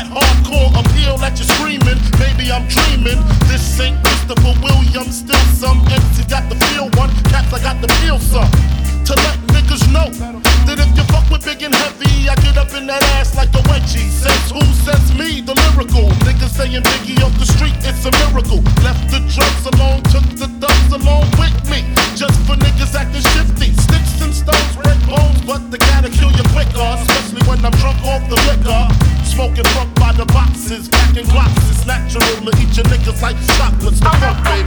that hardcore appeal that you're screaming. Maybe I'm dreaming. This ain't Christopher Williams, still some MC got the feel one. Caps, I got the feel some. To let niggas know that if you fuck with big and heavy, I get up in that ass like a wedgie. Says who? Says me, the lyrical. Niggas saying Biggie off the street, it's a miracle. Left the drugs alone, took the thugs along with me. Just for niggas acting shifty. Sticks and stones break bones, but they gotta kill you quicker. Especially when I'm drunk off the liquor. Smoking funk by the boxes, packing glocks. It's natural to eat your niggas like chocolates. The funk, baby.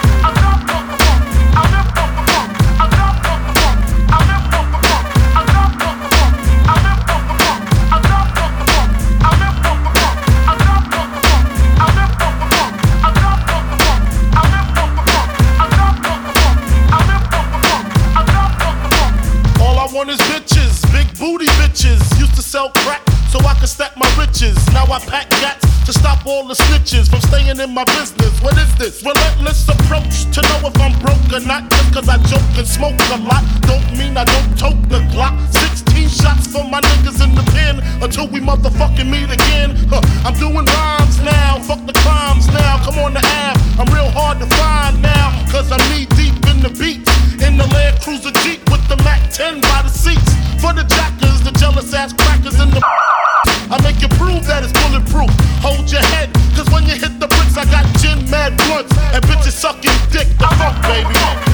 On his bitches, big booty bitches. Used to sell crack so I could stack my riches. Now I pack gats to stop all the snitches from staying in my business. What is this? Relentless approach to know if I'm broke or not. Just cause I joke and smoke a lot don't mean I don't tote the Glock. 16 shots for my niggas in the pen until we motherfucking meet again. I'm doing rhymes now, fuck the crimes now. Come on the app, I'm real hard to find now. Cause I'm knee deep in the beats. In the Land Cruiser Jeep with the Mac 10 by the seats. For the jackers, the jealous ass crackers in the I make you prove that it's bulletproof. Hold your head, cause when you hit the bricks, I got gin mad blunts and bitches sucking dick. The funk, baby.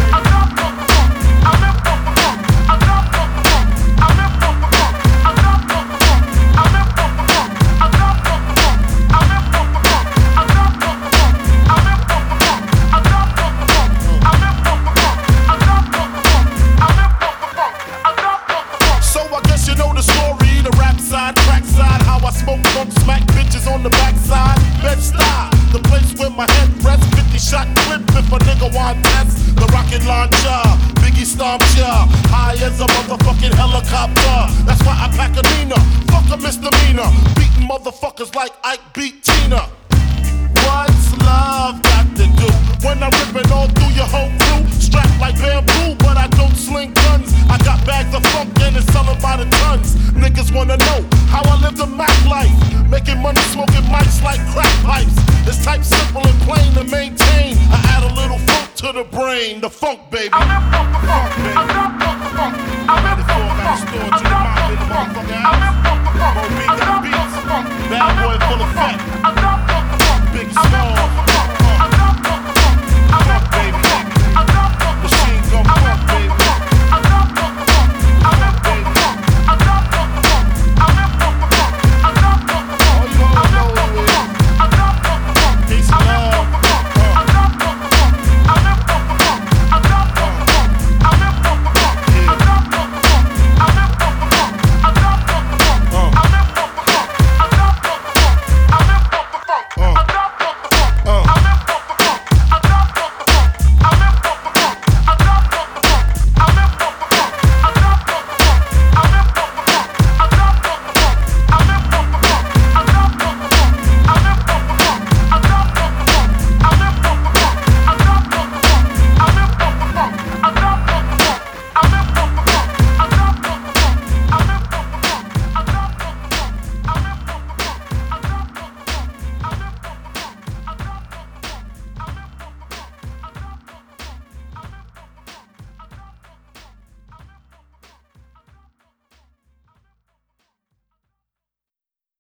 Smoke funk, smack bitches on the backside. Bed-Stuy, the place where my head rests. 50 shot clip if a nigga want test. The rocket launcher, Biggie stomp ya. High as a motherfucking helicopter. That's why I pack a Nina. Fuck a misdemeanor. Beating motherfuckers like Ike beat Tina. What's love got to do when I'm ripping all through your whole crew? Strapped like bamboo, but I don't sling guns. I got bags of funk and it's selling by the tons. Niggas wanna know how I live the Mac life. Making money, smoking mics like crack pipes. It's type simple and plain to maintain. I add a little funk to the brain. The funk, baby. Funk, baby. I'm ready for it. Got a store to the mouth in the motherfucking house.